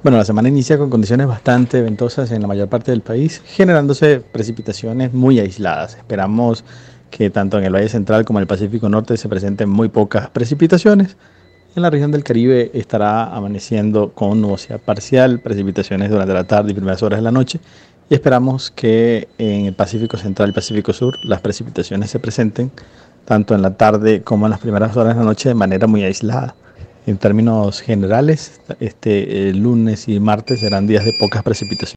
Bueno, la semana inicia con condiciones bastante ventosas en la mayor parte del país, generándose precipitaciones muy aisladas. Esperamos que tanto en el Valle Central como en el Pacífico Norte se presenten muy pocas precipitaciones. En la región del Caribe estará amaneciendo con nubosidad parcial, precipitaciones durante la tarde y primeras horas de la noche. Y esperamos que en el Pacífico Central y Pacífico Sur las precipitaciones se presenten tanto en la tarde como en las primeras horas de la noche de manera muy aislada. En términos generales, lunes y martes serán días de pocas precipitaciones.